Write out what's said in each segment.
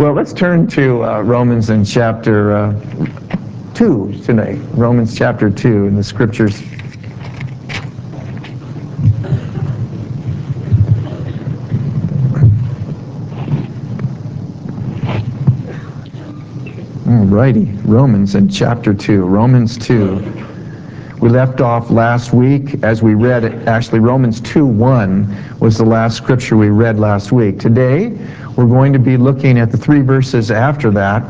Well, let's turn to Romans in chapter 2 today. Romans chapter 2 in the Scriptures. Alrighty, Romans in chapter 2. Romans 2. We left off last week as we read, actually Romans 2:1 was the last scripture we read last week. Today, we're going to be looking at the 3 verses after that.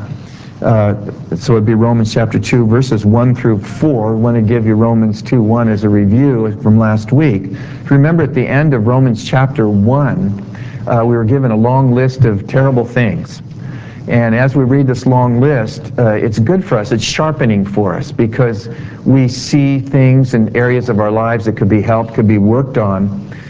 So it'd be Romans chapter 2, verses 1 through 4. I want to give you Romans 2:1 as a review from last week. If you remember at the end of Romans chapter 1, we were given a long list of terrible things. And as we read this long list, it's good for us. It's sharpening for us because we see things in areas of our lives that could be helped, could be worked on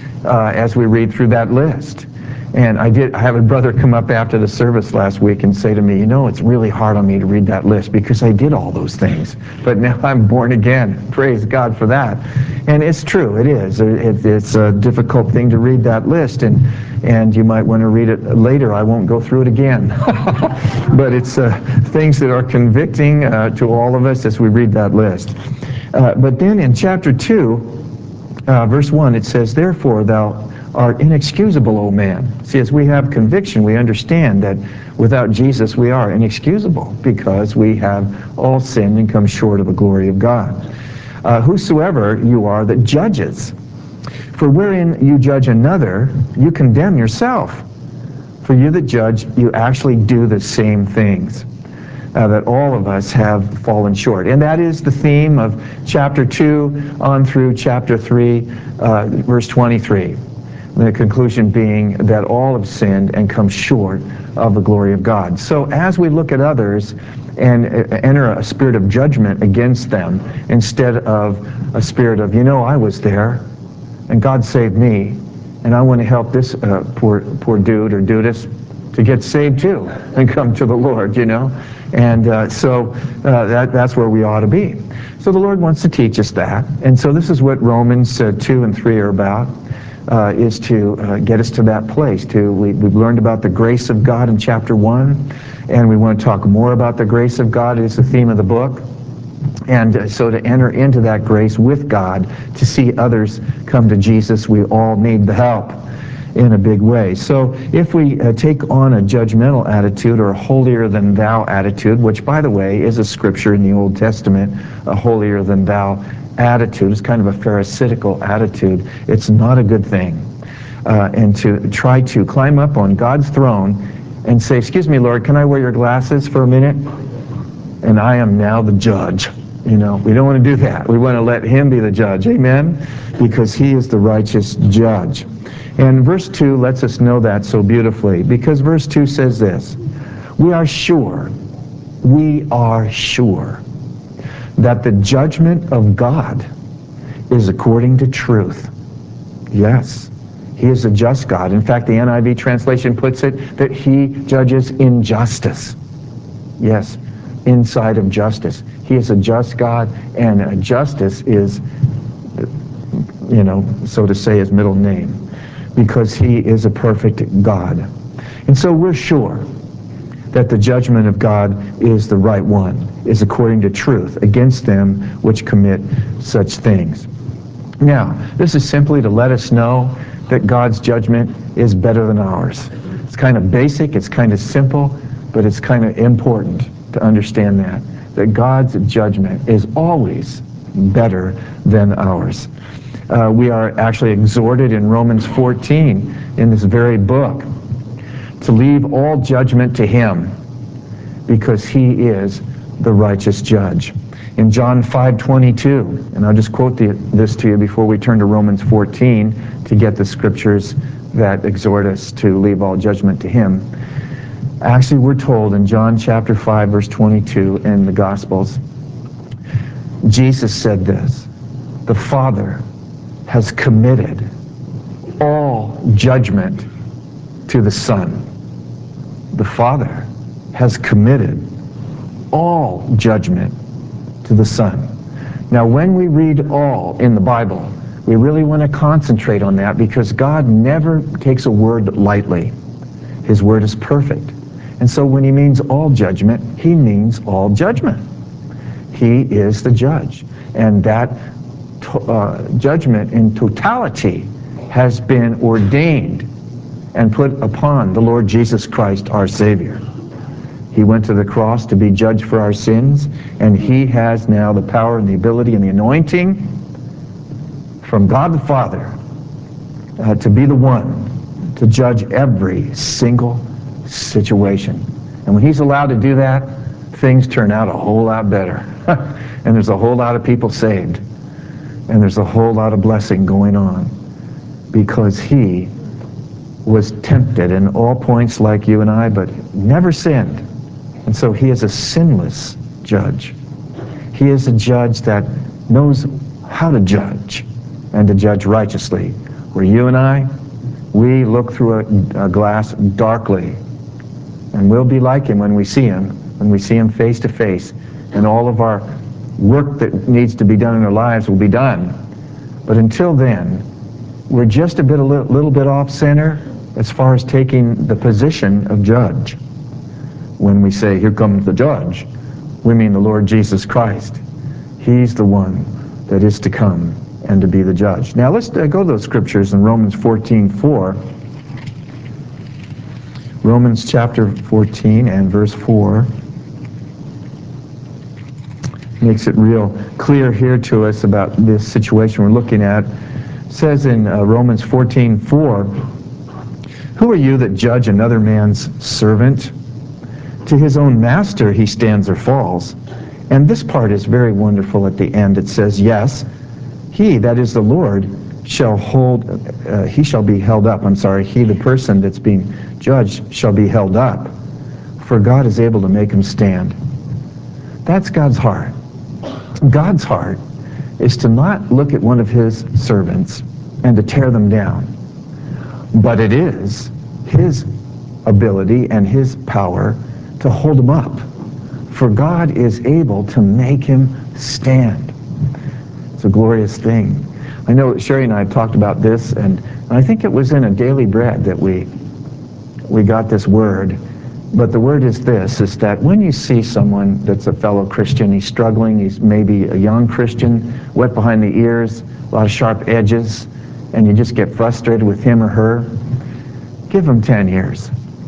as we read through that list. And I have a brother come up after the service last week and say to me, you know, it's really hard on me to read that list because I did all those things. But now I'm born again. Praise God for that. And it's true, it is. It's a difficult thing to read that list, and you might want to read it later. I won't go through it again. But it's things that are convicting to all of us as we read that list. But then in chapter 2, verse 1, it says, "Therefore thou art inexcusable, O man." See, as we have conviction, we understand that without Jesus we are inexcusable because we have all sinned and come short of the glory of God. Whosoever you are that judges, for wherein you judge another, you condemn yourself. For you that judge, you actually do the same things. That all of us have fallen short. And that is the theme of chapter 2 on through chapter 3, verse 23. The conclusion being that all have sinned and come short of the glory of God. So as we look at others and enter a spirit of judgment against them instead of a spirit of, you know, I was there and God saved me and I want to help this poor dude or dudess to get saved too and come to the Lord, you know. And so that's where we ought to be. So the Lord wants to teach us that. And so this is what Romans 2 and 3 are about. Is to get us to that place. We've learned about the grace of God in chapter 1, and we want to talk more about the grace of God. It's the theme of the book. And so to enter into that grace with God, to see others come to Jesus, we all need the help in a big way. So if we take on a judgmental attitude or a holier-than-thou attitude, which, by the way, is a scripture in the Old Testament, a holier-than-thou attitude is kind of a pharisaical attitude. It's not a good thing. And to try to climb up on God's throne and say, excuse me, Lord, can I wear your glasses for a minute? And I am now the judge. You know, we don't want to do that. We want to let him be the judge. Amen? Because he is the righteous judge. And verse 2 lets us know that so beautifully. Because verse 2 says this, we are sure that the judgment of God is according to truth. Yes, he is a just God. In fact, the NIV translation puts it that he judges in justice. Yes, inside of justice. He is a just God, and justice is, you know, so to say, his middle name, because he is a perfect God. And so we're sure that the judgment of God is the right one, is according to truth, against them which commit such things. Now, this is simply to let us know that God's judgment is better than ours. It's kind of basic, it's kind of simple, but it's kind of important to understand that God's judgment is always better than ours. We are actually exhorted in Romans 14, in this very book, to leave all judgment to him, because he is the righteous judge. In John 5:22, and I'll just quote this to you before we turn to Romans 14 to get the scriptures that exhort us to leave all judgment to him. Actually, we're told in John chapter 5, verse 22 in the Gospels, Jesus said this, the Father has committed all judgment to the Son. The Father has committed all judgment to the Son. Now, when we read all in the Bible, we really want to concentrate on that because God never takes a word lightly. His word is perfect. And so when he means all judgment, he means all judgment. He is the judge. And that judgment in totality has been ordained and put upon the Lord Jesus Christ, our Savior. He went to the cross to be judged for our sins, and he has now the power and the ability and the anointing from God the Father to be the one to judge every single situation. And when he's allowed to do that, things turn out a whole lot better. And there's a whole lot of people saved. And there's a whole lot of blessing going on because he was tempted in all points like you and I, but never sinned. And so he is a sinless judge. He is a judge that knows how to judge and to judge righteously. Where you and I, we look through a glass darkly. And we'll be like him when we see him face to face. And all of our work that needs to be done in our lives will be done. But until then, we're just a little bit off center as far as taking the position of judge. When we say, here comes the judge, we mean the Lord Jesus Christ. He's the one that is to come and to be the judge. Now let's go to those scriptures in Romans 14:4. Romans chapter 14 and verse 4 makes it real clear here to us about this situation we're looking at. It says in Romans 14:4, who are you that judge another man's servant? To his own master he stands or falls. And this part is very wonderful at the end. It says, yes, he, that is the Lord, shall be held up. He, the person that's being judged, shall be held up. For God is able to make him stand. That's God's heart. God's heart is to not look at one of his servants and to tear them down. But it is his ability and his power to hold him up. For God is able to make him stand. It's a glorious thing. I know Sherry and I have talked about this, and I think it was in a Daily Bread that we got this word. But the word is this, is that when you see someone that's a fellow Christian, he's struggling, he's maybe a young Christian, wet behind the ears, a lot of sharp edges, and you just get frustrated with him or her, give him 10 years.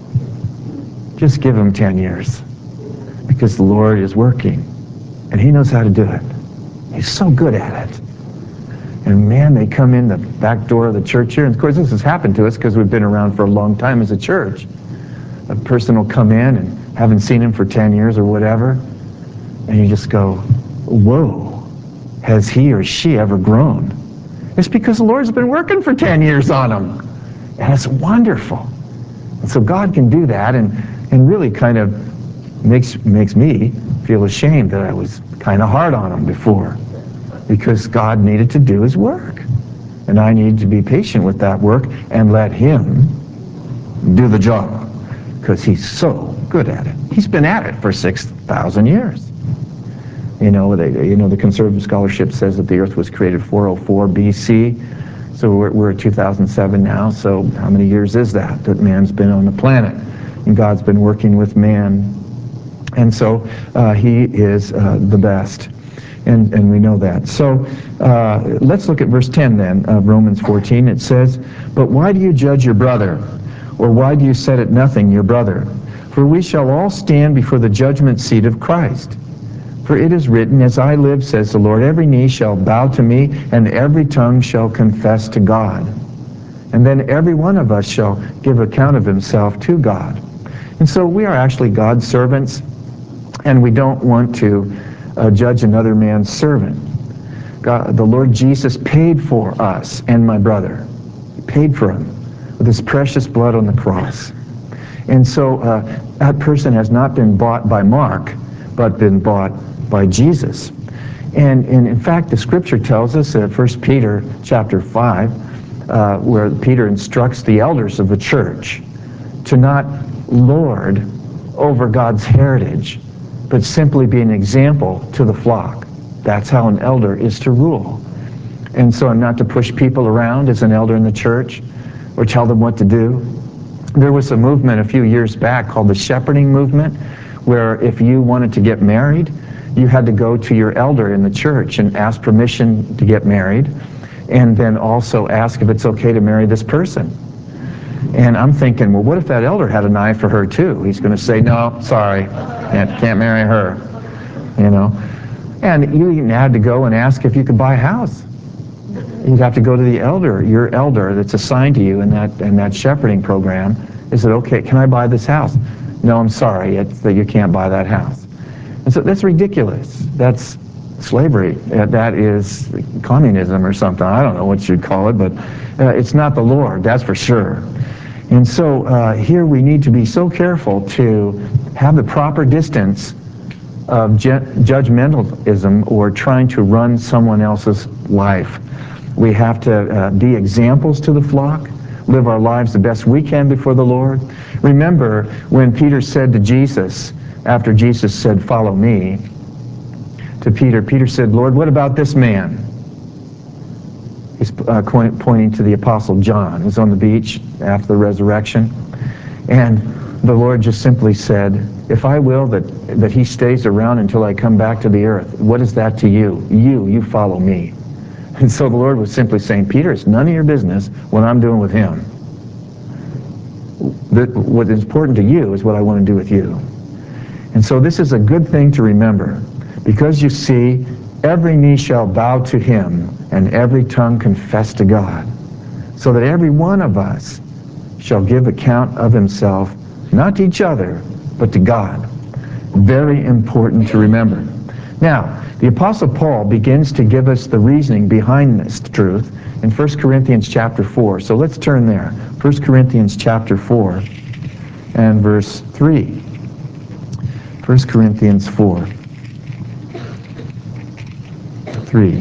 Just give him 10 years. Because the Lord is working, and he knows how to do it. He's so good at it. And man, they come in the back door of the church here, and of course this has happened to us because we've been around for a long time as a church. A person will come in and haven't seen him for 10 years or whatever, and you just go, whoa, has he or she ever grown? It's because the Lord's been working for 10 years on him. And it's wonderful. And so God can do that, and really kind of makes me feel ashamed that I was kind of hard on him before, because God needed to do his work. And I needed to be patient with that work and let him do the job, because he's so good at it. He's been at it for 6,000 years. The conservative scholarship says that the earth was created 404 BC. So we're at 2007 now. So how many years is that man's been on the planet? And God's been working with man. And so he is the best. And we know that. So let's look at verse 10 then of Romans 14. It says, but why do you judge your brother? Or why do you set at nothing your brother? For we shall all stand before the judgment seat of Christ. For it is written, as I live, says the Lord, every knee shall bow to me, and every tongue shall confess to God. And then every one of us shall give account of himself to God. And so we are actually God's servants, and we don't want to judge another man's servant. God, the Lord Jesus paid for us and my brother. He paid for him with his precious blood on the cross. And so that person has not been bought by Mark, but been bought by Jesus. And in fact, the scripture tells us in 1 Peter chapter 5, where Peter instructs the elders of the church to not lord over God's heritage, but simply be an example to the flock. That's how an elder is to rule. And so I'm not to push people around as an elder in the church or tell them what to do, There was a movement a few years back called the shepherding movement, where if you wanted to get married, you had to go to your elder in the church and ask permission to get married, and then also ask if it's okay to marry this person. And I'm thinking, well, what if that elder had an eye for her too? He's going to say, no, sorry, can't marry her, you know. And you even had to go and ask if you could buy a house. You'd have to go to the elder, your elder that's assigned to you in that shepherding program. Is it okay? Can I buy this house? No, I'm sorry, you can't buy that house. And so that's ridiculous. That's slavery. That is communism or something. I don't know what you'd call it, but it's not the Lord, that's for sure. And so here we need to be so careful to have the proper distance of judgmentalism or trying to run someone else's life. We have to be examples to the flock, live our lives the best we can before the Lord. Remember when Peter said to Jesus, after Jesus said, follow me, to Peter, Peter said, Lord, what about this man? He's pointing to the Apostle John, who's on the beach after the resurrection. And the Lord just simply said, if I will that he stays around until I come back to the earth, what is that to you? You follow me. And so the Lord was simply saying, Peter, it's none of your business what I'm doing with him. What is important to you is what I want to do with you. And so this is a good thing to remember, because you see, every knee shall bow to him, and every tongue confess to God, so that every one of us shall give account of himself, not to each other, but to God. Very important to remember. Now, the Apostle Paul begins to give us the reasoning behind this truth in 1 Corinthians chapter 4. So let's turn there. 1 Corinthians chapter 4 and verse 3. 1 Corinthians 4, 3.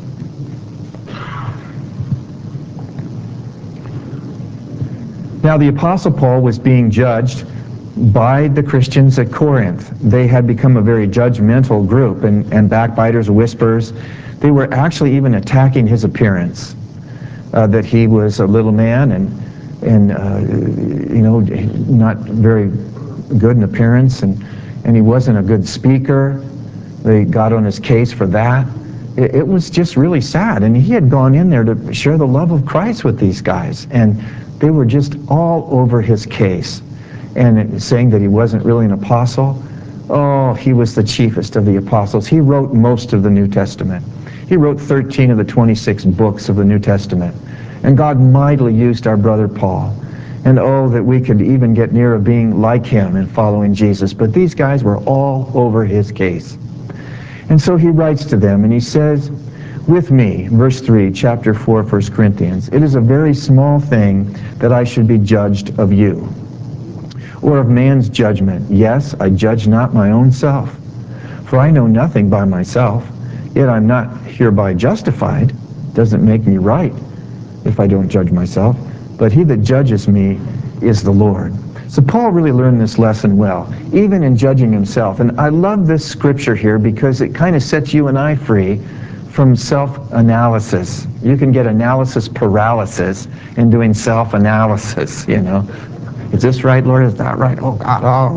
Now the Apostle Paul was being judged by the Christians at Corinth. They had become a very judgmental group and backbiters, whisperers. They were actually even attacking his appearance, that he was a little man and not very good in appearance, and he wasn't a good speaker. They got on his case for that. It was just really sad. And he had gone in there to share the love of Christ with these guys, and they were just all over his case, and saying that he wasn't really an apostle. Oh, he was the chiefest of the apostles. He wrote most of the New Testament. He wrote 13 of the 26 books of the New Testament. And God mightily used our brother Paul. And oh, that we could even get near being like him and following Jesus. But these guys were all over his case. And so he writes to them, and he says, with me, verse 3, chapter 4, 1 Corinthians, it is a very small thing that I should be judged of you, or of man's judgment. Yes, I judge not my own self. For I know nothing by myself, yet I'm not hereby justified. Doesn't make me right if I don't judge myself. But he that judges me is the Lord. So Paul really learned this lesson well, even in judging himself. And I love this scripture here because it kind of sets you and I free from self-analysis. You can get analysis paralysis in doing self-analysis, you know. Is this right, Lord? Is that right? Oh, God.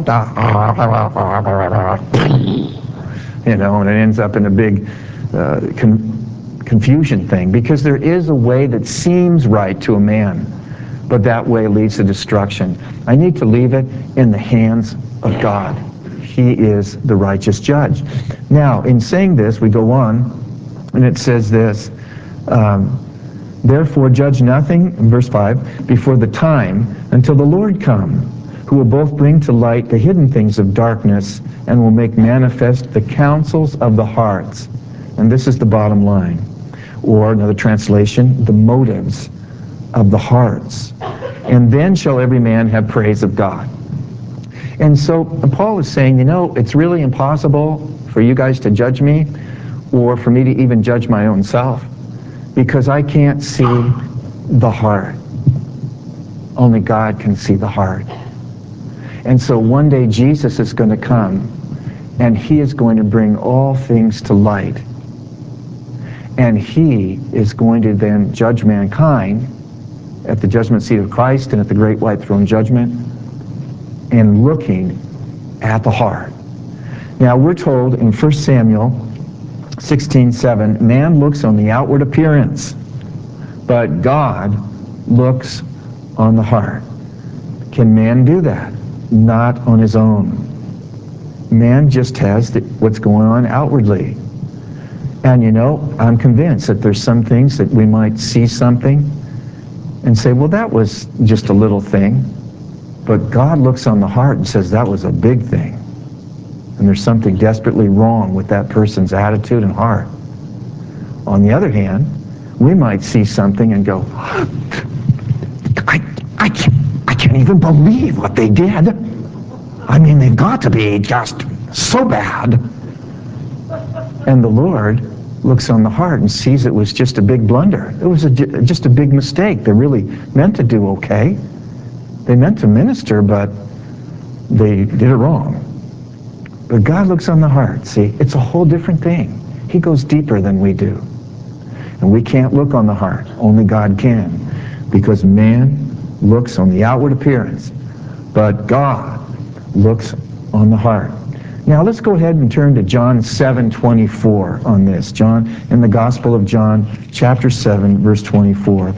You know, and it ends up in a big confusion thing, because there is a way that seems right to a man, but that way leads to destruction. I need to leave it in the hands of God. He is the righteous judge. Now, in saying this, we go on, and it says this, therefore judge nothing, in verse 5, before the time, until the Lord come, who will both bring to light the hidden things of darkness and will make manifest the counsels of the hearts. And this is the bottom line. Or, another translation, the motives of the hearts. And then shall every man have praise of God. And so Paul is saying, you know, it's really impossible for you guys to judge me, or for me to even judge my own self, because I can't see the heart. Only God can see the heart. And so one day Jesus is going to come, and he is going to bring all things to light. And he is going to then judge mankind at the judgment seat of Christ and at the great white throne judgment, and looking at the heart. Now we're told in 1 Samuel 16:7, man looks on the outward appearance, but God looks on the heart. Can man do that? Not on his own. Man just has what's going on outwardly. And you know, I'm convinced that there's some things that we might see something and say, well, that was just a little thing. But God looks on the heart and says, that was a big thing. And there's something desperately wrong with that person's attitude and heart. On the other hand, we might see something and go, I can't even believe what they did. I mean, they've got to be just so bad. And the Lord looks on the heart and sees it was just a big blunder. It was just a big mistake. They really meant to do okay. They meant to minister, but they did it wrong. But God looks on the heart. See, it's a whole different thing. He goes deeper than we do. And we can't look on the heart. Only God can. Because man looks on the outward appearance, but God looks on the heart. Now let's go ahead and turn to John 7:24 on this. John, in the Gospel of John, chapter 7, verse 24.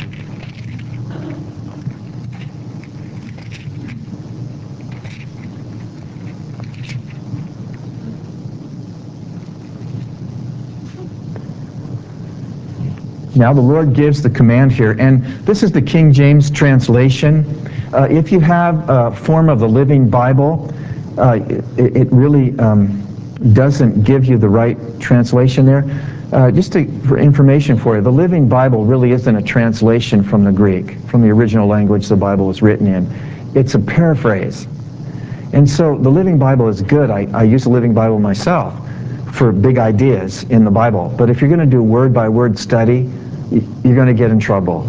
Now the Lord gives the command here, and this is the King James translation. If you have a form of the Living Bible, it really doesn't give you the right translation there. For information for you, the Living Bible really isn't a translation from the Greek, from the original language the Bible was written in. It's a paraphrase. And so the Living Bible is good. I use the Living Bible myself for big ideas in the Bible. But if you're going to do word-by-word study, you're going to get in trouble.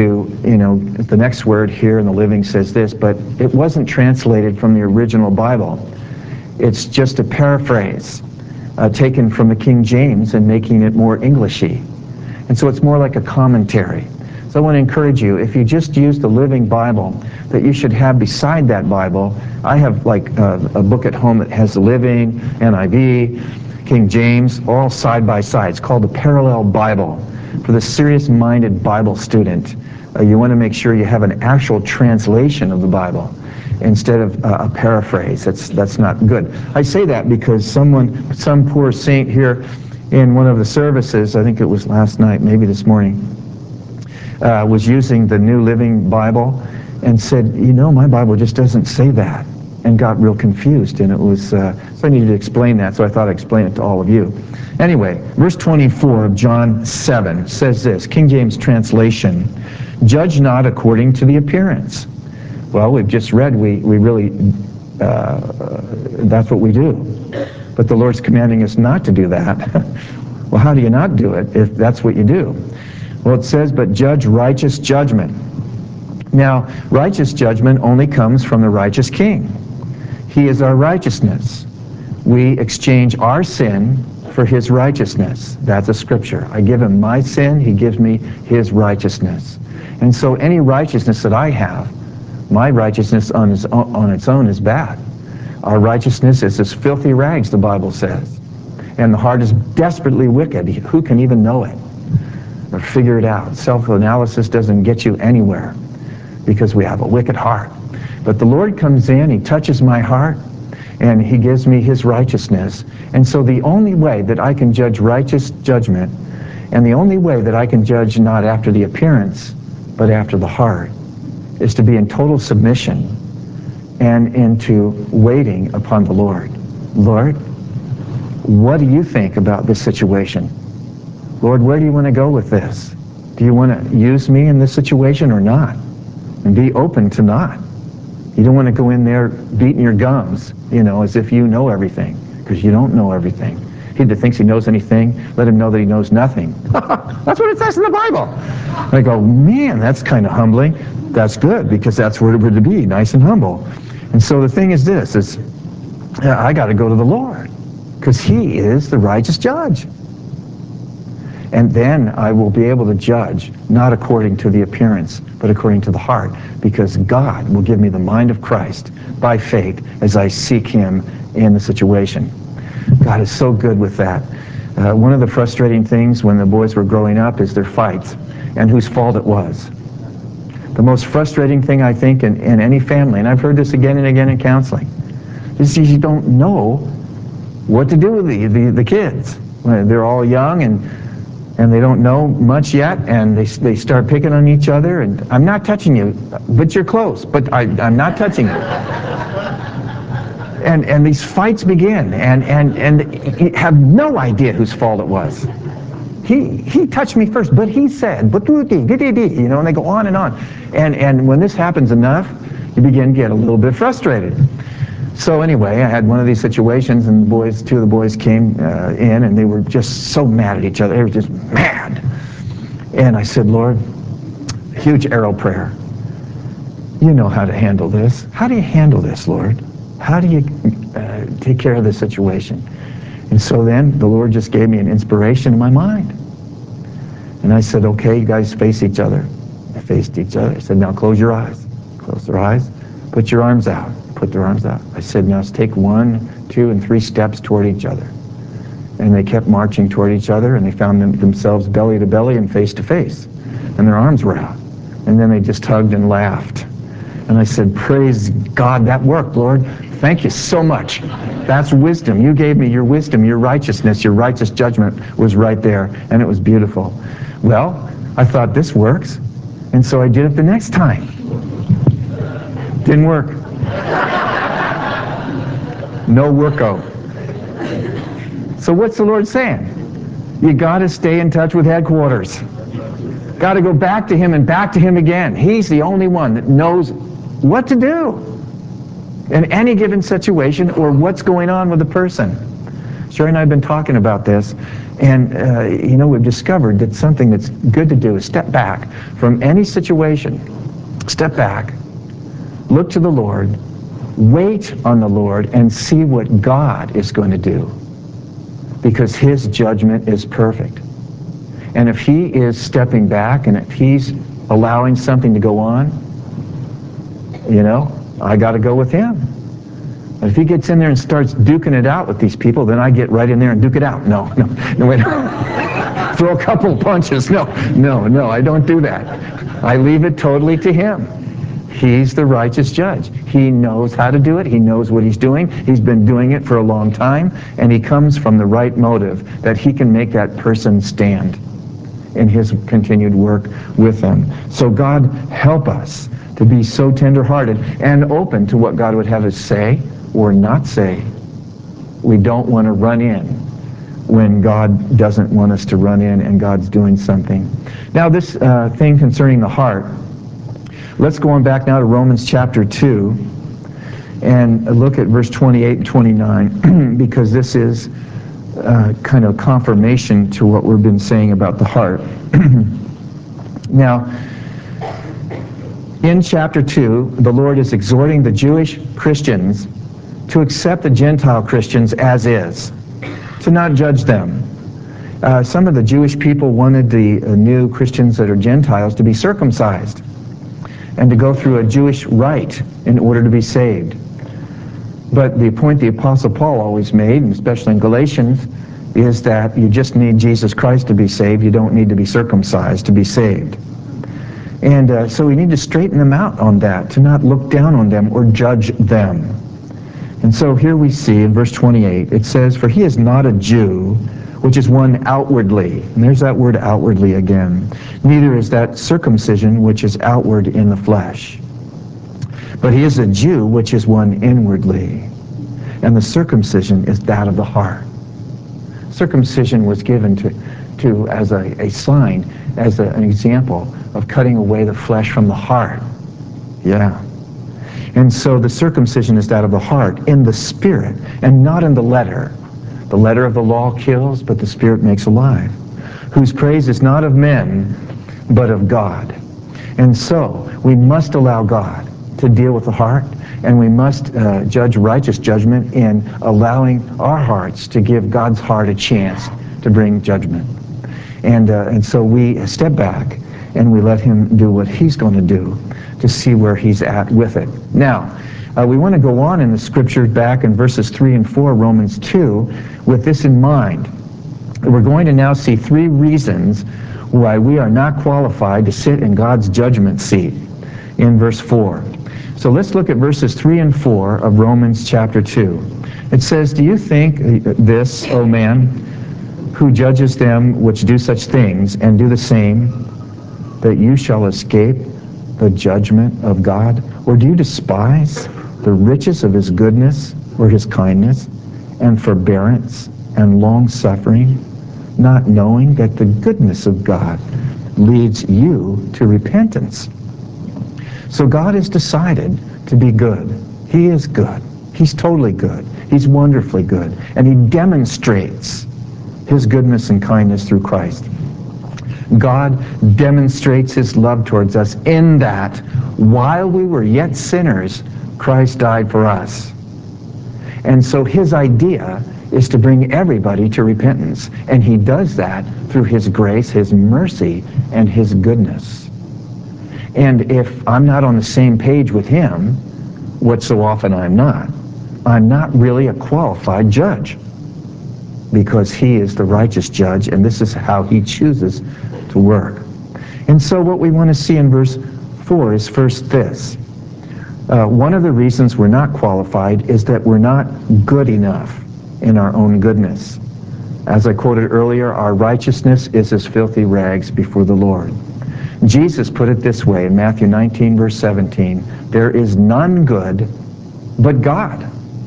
The next word here in the Living says this, but it wasn't translated from the original Bible. It's just a paraphrase taken from the King James and making it more Englishy. And so it's more like a commentary. So I want to encourage you, if you just use the Living Bible, that you should have beside that Bible, I have like a book at home that has the Living, NIV, King James, all side by side. It's called the Parallel Bible. For the serious-minded Bible student, you want to make sure you have an actual translation of the Bible instead of a paraphrase. That's not good. I say that because some poor saint here in one of the services, I think it was last night, maybe this morning, was using the New Living Bible and said, my Bible just doesn't say that, and got real confused. And it was, so I needed to explain that, so I thought I'd explain it to all of you. Anyway, verse 24 of John 7 says this, King James translation, judge not according to the appearance. Well, we've just read, we really, that's what we do. But the Lord's commanding us not to do that. Well, how do you not do it if that's what you do? Well, it says, but judge righteous judgment. Now, righteous judgment only comes from the righteous King. He is our righteousness. We exchange our sin for his righteousness. That's a scripture. I give him my sin, he gives me his righteousness. And so any righteousness that I have, my righteousness on its own is bad. Our righteousness is as filthy rags, the Bible says. And the heart is desperately wicked. Who can even know it or figure it out? Self-analysis doesn't get you anywhere because we have a wicked heart. But the Lord comes in, he touches my heart, and he gives me his righteousness. And so the only way that I can judge righteous judgment, and the only way that I can judge not after the appearance, but after the heart, is to be in total submission and into waiting upon the Lord. Lord, what do you think about this situation? Lord, where do you want to go with this? Do you want to use me in this situation or not? And be open to not. You don't want to go in there beating your gums, as if you know everything, because you don't know everything. He that thinks he knows anything, let him know that he knows nothing. That's what it says in the Bible. I go, man, that's kind of humbling. That's good, because that's where we're to be, nice and humble. And so the thing is this, I got to go to the Lord, because he is the righteous judge. And then I will be able to judge, not according to the appearance, but according to the heart, because God will give me the mind of Christ by faith as I seek him in the situation. God is so good with that. One of the frustrating things when the boys were growing up is their fights and whose fault it was. The most frustrating thing, I think, in any family, and I've heard this again and again in counseling, is you don't know what to do with the kids. They're all young and they don't know much yet, and they start picking on each other, and I'm not touching you, but you're close, but I'm not touching you. And these fights begin, and you have no idea whose fault it was. He touched me first, but he said, but and they go on and on. And when this happens enough, you begin to get a little bit frustrated. So anyway, I had one of these situations, and two of the boys came in, and they were just so mad at each other. They were just mad. And I said, Lord, huge arrow prayer. You know how to handle this. How do you handle this, Lord? How do you take care of this situation? And so then the Lord just gave me an inspiration in my mind. And I said, okay, you guys face each other. They faced each other. I said, now close your eyes. Close their eyes. Put your arms out. Put their arms out. I said, now let's take 1, 2, and 3 steps toward each other. And they kept marching toward each other, and they found themselves belly to belly and face to face. And their arms were out. And then they just hugged and laughed. And I said, praise God, that worked, Lord. Thank you so much. That's wisdom. You gave me your wisdom, your righteousness, your righteous judgment was right there, and it was beautiful. Well, I thought this works, and so I did it the next time. Didn't work. No worko. So what's the Lord saying? You got to stay in touch with headquarters. Got to go back to him and back to him again. He's the only one that knows what to do in any given situation or what's going on with the person. Sherry and I have been talking about this, and we've discovered that something that's good to do is step back from any situation. Step back, look to the Lord, wait on the Lord, and see what God is going to do, because his judgment is perfect. And if he is stepping back, and if he's allowing something to go on, I got to go with him. But if he gets in there and starts duking it out with these people, then I get right in there and duke it out. No, wait. Throw a couple punches. No, I don't do that. I leave it totally to him. He's the righteous judge. He knows how to do it. He knows what he's doing. He's been doing it for a long time, and he comes from the right motive that he can make that person stand in his continued work with them. So God, help us to be so tender-hearted and open to what God would have us say or not say. We don't want to run in when God doesn't want us to run in and God's doing something. Now this thing concerning the heart, let's go on back now to Romans chapter 2 and look at verse 28 and 29 because this is kind of confirmation to what we've been saying about the heart. Now, in chapter 2, the Lord is exhorting the Jewish Christians to accept the Gentile Christians as is, to not judge them. Some of the Jewish people wanted the new Christians that are Gentiles to be circumcised and to go through a Jewish rite in order to be saved. But the point the Apostle Paul always made, and especially in Galatians, is that you just need Jesus Christ to be saved. You don't need to be circumcised to be saved. And so we need to straighten them out on that, to not look down on them or judge them. And so here we see in verse 28, it says, "For he is not a Jew, which is one outwardly." And there's that word outwardly again. "Neither is that circumcision, which is outward in the flesh. But he is a Jew, which is one inwardly. And the circumcision is that of the heart." Circumcision was given to as a sign, as an example of cutting away the flesh from the heart. Yeah. And so the circumcision is that of the heart, in the spirit, and not in the letter. The letter of the law kills, but the Spirit makes alive. Whose praise is not of men, but of God. And so we must allow God to deal with the heart, and we must judge righteous judgment in allowing our hearts to give God's heart a chance to bring judgment. And so we step back and we let him do what he's going to do to see where he's at with it. Now, we want to go on in the scripture back in verses 3 and 4, Romans 2, with this in mind. We're going to now see 3 reasons why we are not qualified to sit in God's judgment seat in verse 4. So let's look at verses 3 and 4 of Romans chapter 2. It says, "Do you think this, O man, who judges them which do such things, and do the same, that you shall escape the judgment of God? Or do you despise the riches of his goodness, or his kindness, and forbearance, and long-suffering, not knowing that the goodness of God leads you to repentance?" So God has decided to be good. He is good. He's totally good. He's wonderfully good. And he demonstrates his goodness and kindness through Christ. God demonstrates his love towards us in that while we were yet sinners, Christ died for us. And so his idea is to bring everybody to repentance. And he does that through his grace, his mercy, and his goodness. And if I'm not on the same page with him, what so often I'm not really a qualified judge, because he is the righteous judge, and this is how he chooses to work. And so what we want to see in verse 4 is first this. One of the reasons we're not qualified is that we're not good enough in our own goodness. As I quoted earlier, our righteousness is as filthy rags before the Lord. Jesus put it this way in Matthew 19, verse 17, "There is none good but God."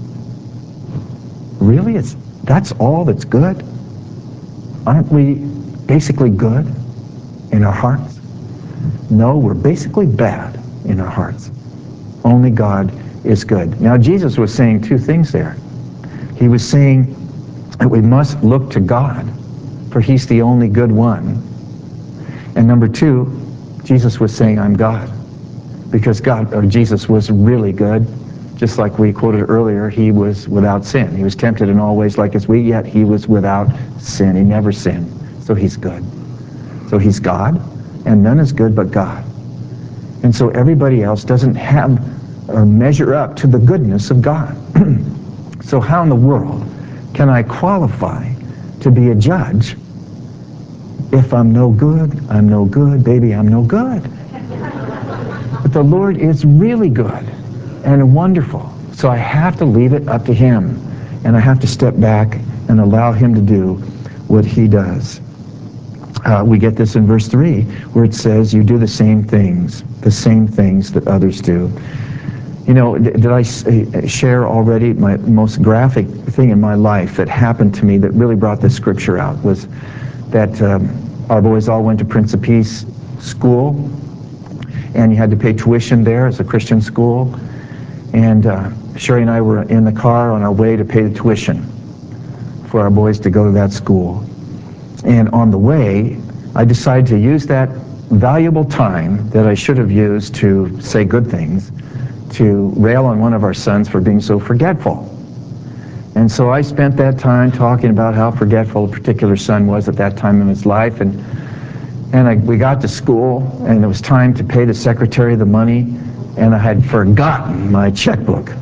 Really? That's all that's good? Aren't we basically good in our hearts? No, we're basically bad in our hearts. Only God is good. Now, Jesus was saying 2 things there. He was saying that we must look to God, for he's the only good one. And number 2, Jesus was saying, I'm God. Because Jesus was really good. Just like we quoted earlier, he was without sin. He was tempted in all ways like as we, yet he was without sin. He never sinned. So he's good. So he's God, and none is good but God. And so everybody else doesn't have or measure up to the goodness of God. So how in the world can I qualify to be a judge if I'm no good? I'm no good, baby, I'm no good. But the Lord is really good and wonderful. So I have to leave it up to him. And I have to step back and allow him to do what he does. We get this in verse 3, where it says, you do the same things that others do. You know, did I share already my most graphic thing in my life that happened to me that really brought this scripture out was that our boys all went to Prince of Peace School, and you had to pay tuition there as a Christian school. And Sherry and I were in the car on our way to pay the tuition for our boys to go to that school. And on the way, I decided to use that valuable time that I should have used to say good things to rail on one of our sons for being so forgetful. And so I spent that time talking about how forgetful a particular son was at that time in his life. And we got to school, and it was time to pay the secretary the money, and I had forgotten my checkbook.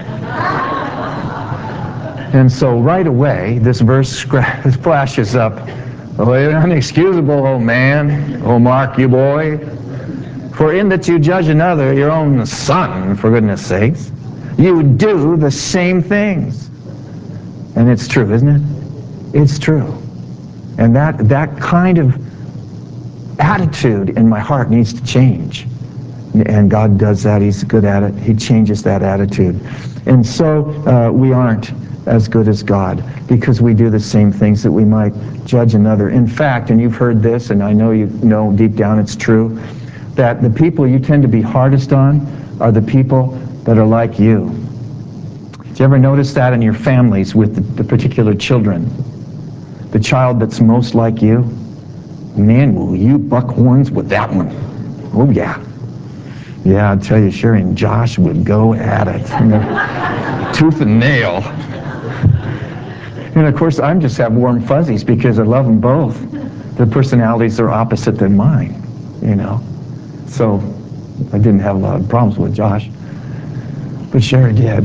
And so right away, this verse flashes up. "Oh, inexcusable, oh man, oh Mark, you boy, for in that you judge another, your own son, for goodness sakes, you do the same things." And it's true, isn't it? It's true. And that kind of attitude in my heart needs to change. And God does that. He's good at it. He changes that attitude. And so we aren't as good as God because we do the same things that we might judge another. In fact, and you've heard this, and I know you know deep down it's true, that the people you tend to be hardest on are the people that are like you. Did you ever notice that in your families with the particular children? The child that's most like you? Man, will you buck horns with that one. Oh, yeah. Yeah, I'll tell you, Sherry and Josh would go at it. Tooth and nail. And of course, I just have warm fuzzies because I love them both. Their personalities are opposite than mine, you know. So I didn't have a lot of problems with Josh, but Sherry did.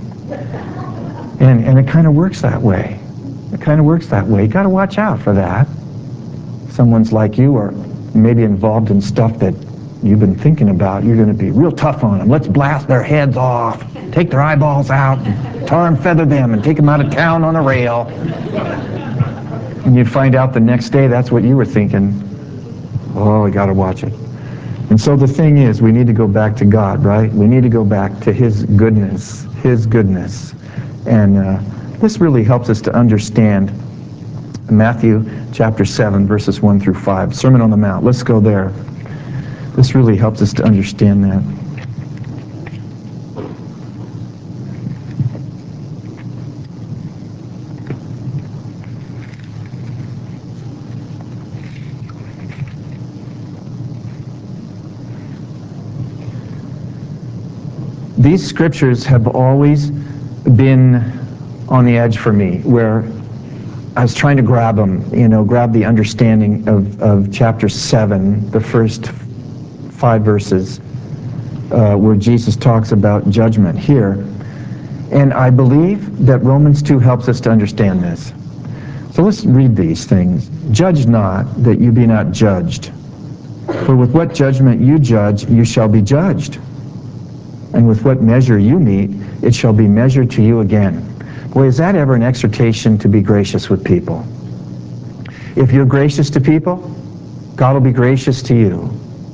And it kind of works that way. It kind of works that way. You got to watch out for that. Someone's like you, or maybe involved in stuff that you've been thinking about. You're going to be real tough on them. Let's blast their heads off, take their eyeballs out, tar and feather them, and take them out of town on a rail. And you'd find out the next day that's what you were thinking. Oh, we got to watch it. And so the thing is, we need to go back to God, right? We need to go back to His goodness, His goodness. And this really helps us to understand Matthew chapter 7, verses 1 through 5. Sermon on the Mount. Let's go there. This really helps us to understand that. These scriptures have always been on the edge for me, where I was trying to grab them, grab the understanding of chapter 7, the first 5 verses, where Jesus talks about judgment here. And I believe that Romans 2 helps us to understand this. So let's read these things. Judge not, that you be not judged. For with what judgment you judge, you shall be judged. And with what measure you meet, it shall be measured to you again. Boy, is that ever an exhortation to be gracious with people? If you're gracious to people, God will be gracious to you.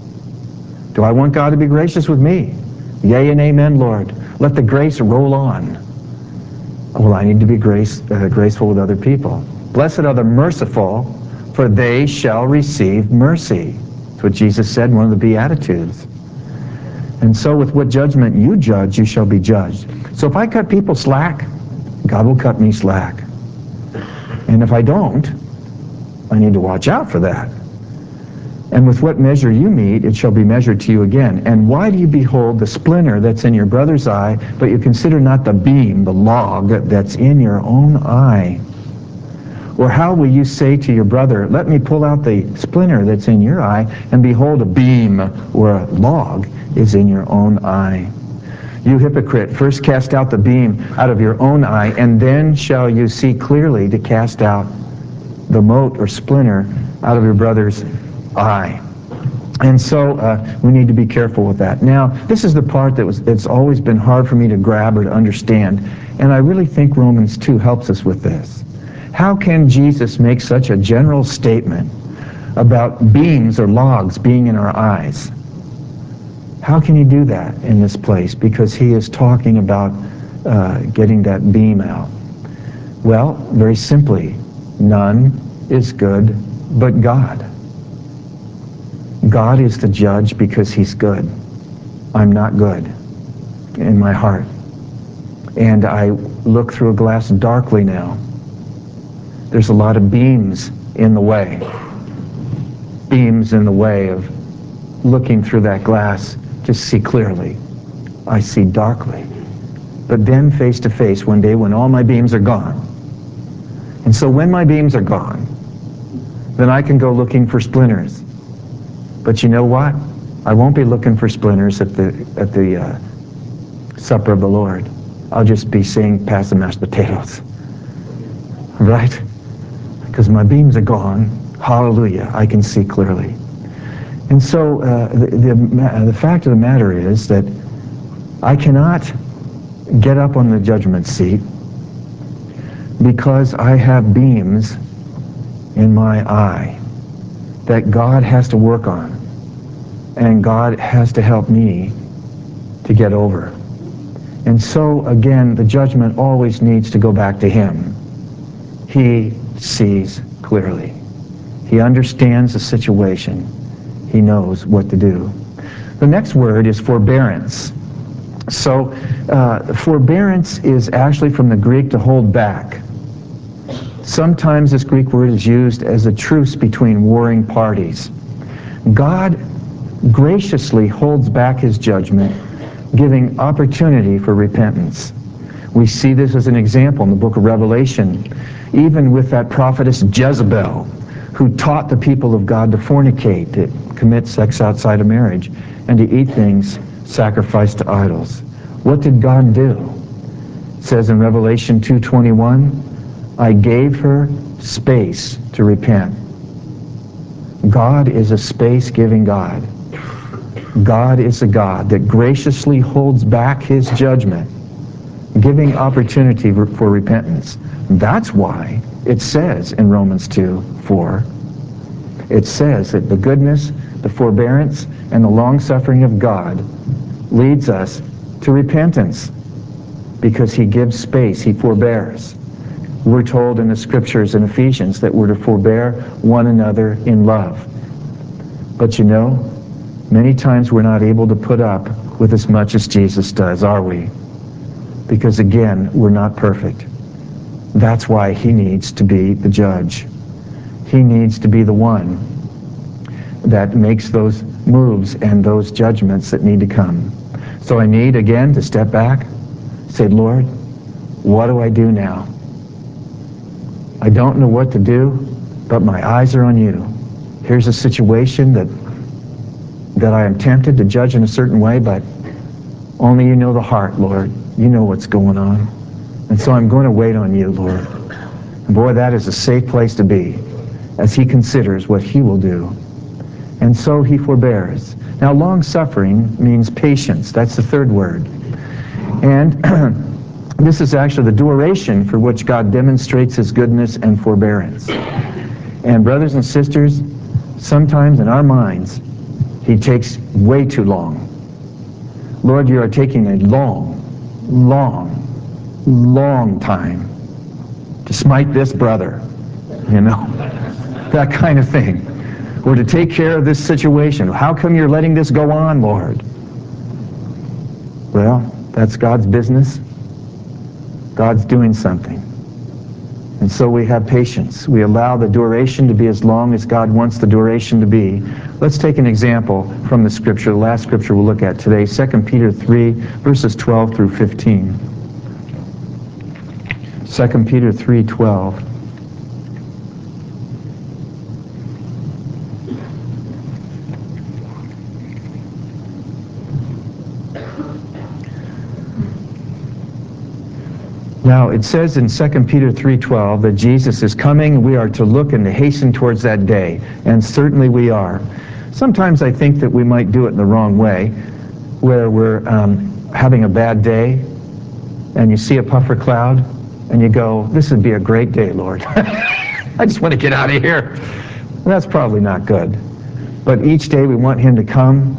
Do I want God to be gracious with me? Yea and amen, Lord. Let the grace roll on. Well, I need to be graceful with other people. Blessed are the merciful, for they shall receive mercy. That's what Jesus said in one of the Beatitudes. And so with what judgment you judge, you shall be judged. So if I cut people slack, God will cut me slack. And if I don't, I need to watch out for that. And with what measure you meet, it shall be measured to you again. And why do you behold the splinter that's in your brother's eye, but you consider not the beam, the log, that's in your own eye? Or how will you say to your brother, let me pull out the splinter that's in your eye, and behold, a beam or a log is in your own eye? You hypocrite, first cast out the beam out of your own eye, and then shall you see clearly to cast out the mote or splinter out of your brother's eye. And so we need to be careful with that. Now, this is the part it's always been hard for me to grab or to understand, and I really think Romans 2 helps us with this. How can Jesus make such a general statement about beams or logs being in our eyes? How can he do that in this place? Because he is talking about getting that beam out. Well, very simply, none is good but God. God is the judge because he's good. I'm not good in my heart. And I look through a glass darkly now. There's a lot of beams in the way. Beams in the way of looking through that glass to see clearly. I see darkly. But then face to face one day when all my beams are gone. And so when my beams are gone, then I can go looking for splinters. But you know what? I won't be looking for splinters at the supper of the Lord. I'll just be saying, pass the mashed potatoes. Right? Because my beams are gone. Hallelujah. I can see clearly. And so the fact of the matter is that I cannot get up on the judgment seat because I have beams in my eye that God has to work on, and God has to help me to get over. And so again, the judgment always needs to go back to him. He sees clearly. He understands the situation. He knows what to do. The next word is forbearance. So forbearance is actually from the Greek to hold back. Sometimes this Greek word is used as a truce between warring parties. God graciously holds back his judgment, giving opportunity for repentance. We see this as an example in the book of Revelation, even with that prophetess Jezebel, who taught the people of God to fornicate, to commit sex outside of marriage, and to eat things sacrificed to idols. What did God do? It says in Revelation 2:21, I gave her space to repent. God is a space-giving God. God is a God that graciously holds back his judgment, giving opportunity for repentance. That's why it says in Romans 2:4, it says that the goodness, the forbearance, and the long-suffering of God leads us to repentance, because he gives space, he forbears. We're told in the scriptures in Ephesians that we're to forbear one another in love. But you know, many times we're not able to put up with as much as Jesus does, are we? Because again, we're not perfect. That's why he needs to be the judge. He needs to be the one that makes those moves and those judgments that need to come. So I need, again, to step back, say, Lord, what do I do now? I don't know what to do, but my eyes are on you. Here's a situation that I am tempted to judge in a certain way, but only you know the heart, Lord. You know what's going on. And so I'm going to wait on you, Lord. And boy, that is a safe place to be as he considers what he will do. And so he forbears. Now, long-suffering means patience. That's the third word. And this is actually the duration for which God demonstrates his goodness and forbearance. And brothers and sisters, sometimes in our minds, he takes way too long. Lord, you are taking a long time to smite this brother, you know, that kind of thing. Or to take care of this situation. How come you're letting this go on, Lord? Well, that's God's business. God's doing something. And so we have patience. We allow the duration to be as long as God wants the duration to be. Let's take an example from the scripture, the last scripture we'll look at today, 2 Peter 3, verses 12 through 15. 2 Peter 3:12. Now, it says in 2 Peter 3:12 that Jesus is coming. We are to look and to hasten towards that day, and certainly we are. Sometimes I think that we might do it in the wrong way, where we're having a bad day, and you see a puffer cloud, and you go, this would be a great day, Lord. I just want to get out of here. Well, that's probably not good. But each day we want him to come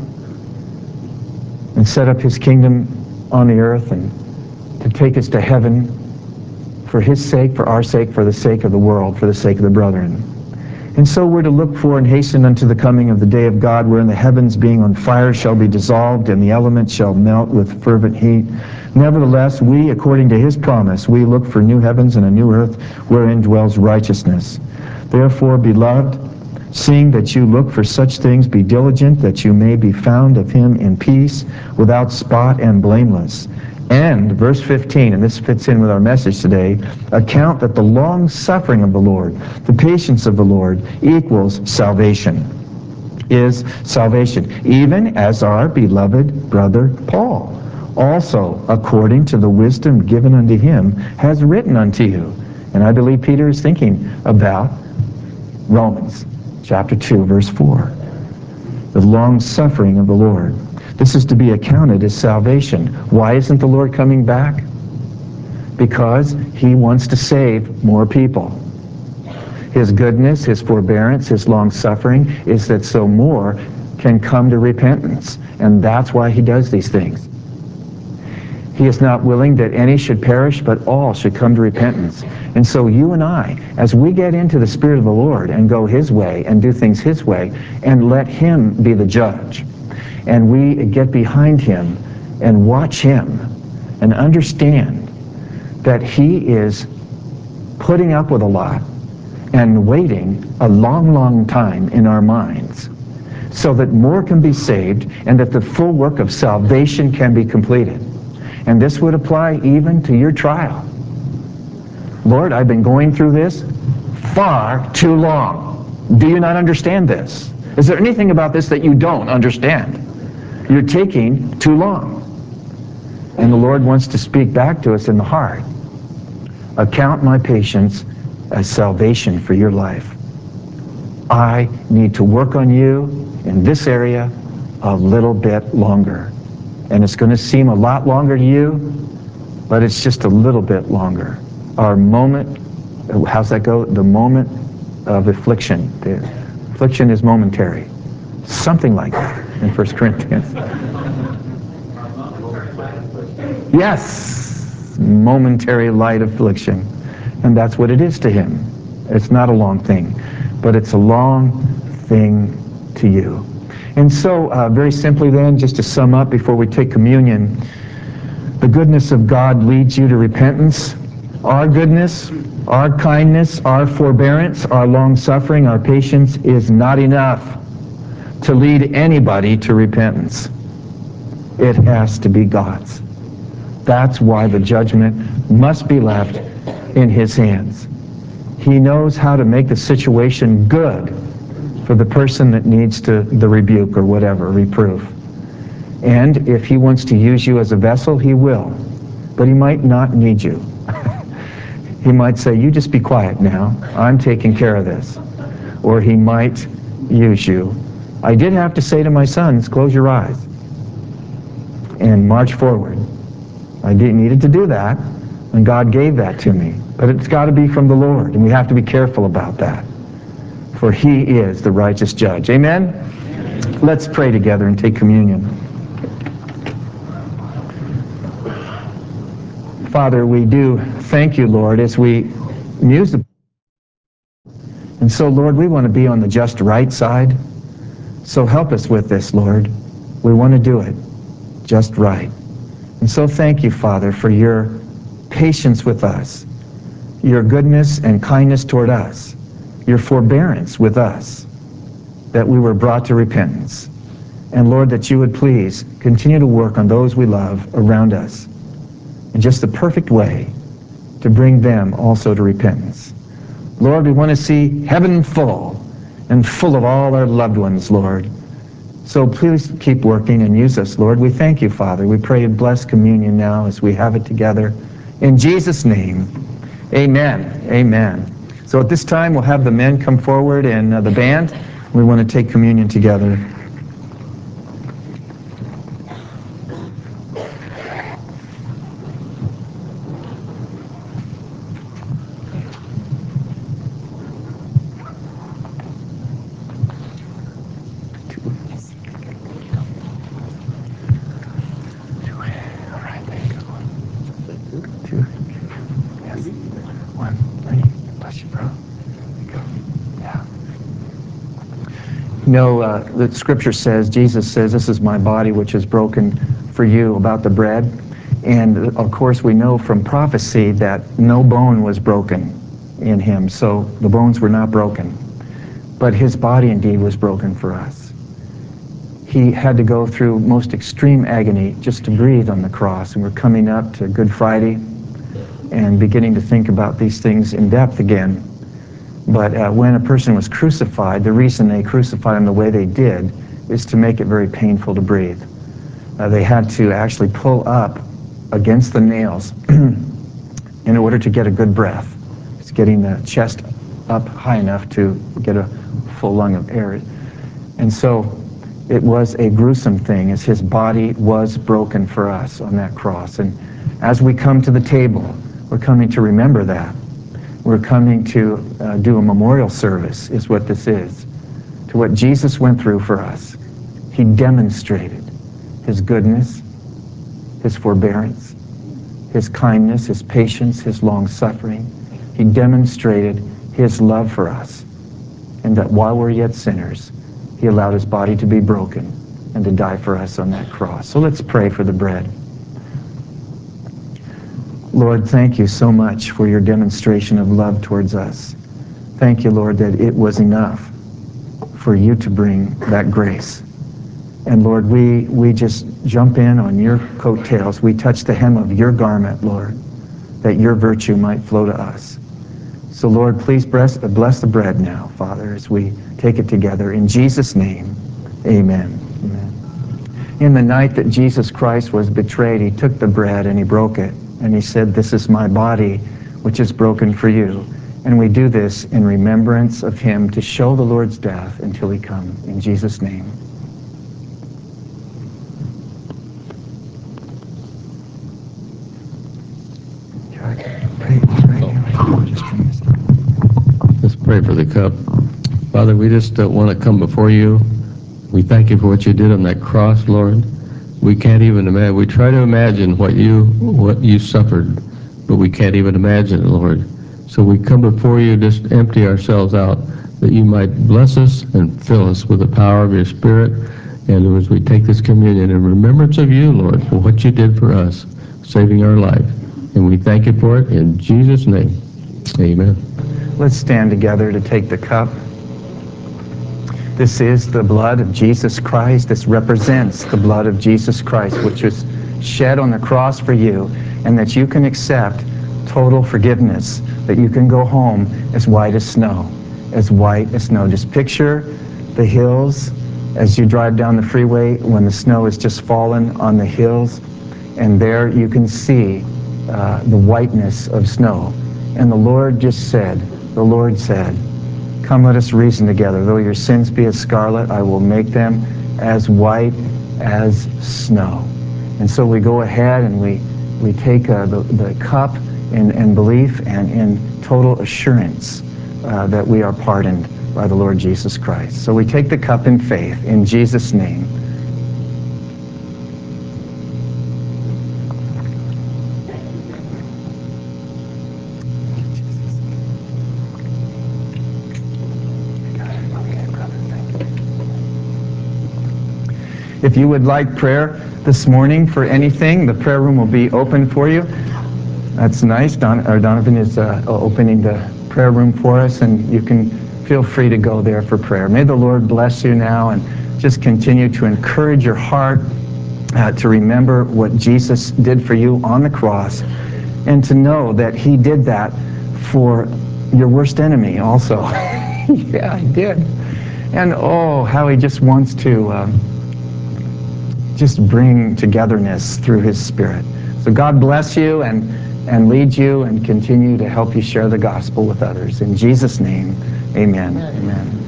and set up his kingdom on the earth and to take us to heaven for his sake, for our sake, for the sake of the world, for the sake of the brethren. And so we're to look for and hasten unto the coming of the day of God, wherein the heavens being on fire shall be dissolved, and the elements shall melt with fervent heat. Nevertheless, we, according to his promise, we look for new heavens and a new earth, wherein dwells righteousness. Therefore, beloved, seeing that you look for such things, be diligent that you may be found of him in peace, without spot and blameless. And, verse 15, and this fits in with our message today, account that the long suffering of the Lord, the patience of the Lord, equals salvation, is salvation, even as our beloved brother Paul also, according to the wisdom given unto him, has written unto you. And I believe Peter is thinking about Romans chapter 2, verse 4. The long suffering of the Lord. This is to be accounted as salvation. Why isn't the Lord coming back? Because he wants to save more people. His goodness, his forbearance, his long suffering is that so more can come to repentance. And that's why he does these things. He is not willing that any should perish, but all should come to repentance. And so you and I, as we get into the Spirit of the Lord and go his way and do things his way and let him be the judge, and we get behind him and watch him and understand that he is putting up with a lot and waiting a long time in our minds so that more can be saved and that the full work of salvation can be completed. And this would apply even to your trial. Lord, I've been going through this far too long. Do you not understand this? Is there anything about this that you don't understand? You're taking too long. And the Lord wants to speak back to us in the heart. Account my patience as salvation for your life. I need to work on you in this area a little bit longer. And it's going to seem a lot longer to you, but it's just a little bit longer. Our moment, how's that go? The moment of affliction. The affliction is momentary. Something like that in 1 Corinthians. Yes, momentary light affliction. And that's what it is to him. It's not a long thing, but it's a long thing to you. And so, very simply then, just to sum up before we take communion, the goodness of God leads you to repentance. Our goodness, our kindness, our forbearance, our long-suffering, our patience is not enough to lead anybody to repentance. It has to be God's. That's why the judgment must be left in his hands. He knows how to make the situation good for the person that needs the rebuke or whatever, reproof. And if he wants to use you as a vessel, he will. But he might not need you. He might say, you just be quiet now. I'm taking care of this. Or he might use you. I did have to say to my sons, close your eyes and march forward. I needed to do that, and God gave that to me. But it's got to be from the Lord, and we have to be careful about that. For he is the righteous judge. Amen? Let's pray together and take communion. Father, we do thank you, Lord, as we muse the... And so, Lord, we want to be on the just right side. So help us with this, Lord. We want to do it just right. And so thank you, Father, for your patience with us, your goodness and kindness toward us, your forbearance with us, that we were brought to repentance. And Lord, that you would please continue to work on those we love around us in just the perfect way to bring them also to repentance. Lord, we want to see heaven full and full of all our loved ones, Lord. So please keep working and use us, Lord. We thank you, Father. We pray and bless communion now as we have it together. In Jesus' name, amen. Amen. So at this time, we'll have the men come forward and the band. We want to take communion together. You know, the scripture says, Jesus says, this is my body which is broken for you, about the bread. And of course we know from prophecy that no bone was broken in him. So the bones were not broken. But his body indeed was broken for us. He had to go through most extreme agony just to breathe on the cross. And we're coming up to Good Friday and beginning to think about these things in depth again. But when a person was crucified, the reason they crucified him the way they did is to make it very painful to breathe. They had to actually pull up against the nails in order to get a good breath. It's getting the chest up high enough to get a full lung of air. And so it was a gruesome thing, as his body was broken for us on that cross. And as we come to the table, we're coming to remember that. We're coming to do a memorial service, is what this is, to what Jesus went through for us. He demonstrated his goodness, his forbearance, his kindness, his patience, his long-suffering. He demonstrated his love for us, and that while we're yet sinners, he allowed his body to be broken and to die for us on that cross. So let's pray for the bread. Lord, thank you so much for your demonstration of love towards us. Thank you, Lord, that it was enough for you to bring that grace. And Lord, we just jump in on your coattails. We touch the hem of your garment, Lord, that your virtue might flow to us. So Lord, please bless the bread now, Father, as we take it together. In Jesus' name, amen. Amen. In the night that Jesus Christ was betrayed, he took the bread and he broke it. And he said, "This is my body, which is broken for you." And we do this in remembrance of him to show the Lord's death until he come. In Jesus' name. Let's pray for the cup. Father, we just want to come before you. We thank you for what you did on that cross, Lord. We can't even imagine. We try to imagine what you suffered, but we can't even imagine it, Lord. So we come before you, just empty ourselves out, that you might bless us and fill us with the power of your Spirit. And as we take this communion in remembrance of you, Lord, for what you did for us, saving our life. And we thank you for it in Jesus' name. Amen. Let's stand together to take the cup. This is the blood of Jesus Christ. This represents the blood of Jesus Christ, which was shed on the cross for you, and that you can accept total forgiveness, that you can go home as white as snow, as white as snow. Just picture the hills as you drive down the freeway when the snow has just fallen on the hills, and there you can see the whiteness of snow. And the Lord said, "Come, let us reason together. Though your sins be as scarlet, I will make them as white as snow." And so we go ahead and we take the cup in belief and in total assurance that we are pardoned by the Lord Jesus Christ. So we take the cup in faith in Jesus' name. If you would like prayer this morning for anything, the prayer room will be open for you. That's nice. Donovan is opening the prayer room for us, and you can feel free to go there for prayer. May the Lord bless you now, and just continue to encourage your heart to remember what Jesus did for you on the cross, and to know that he did that for your worst enemy also. Yeah, he did. And oh, how he just wants to just bring togetherness through his Spirit. So God bless you and lead you and continue to help you share the gospel with others. In Jesus' name, amen. Amen.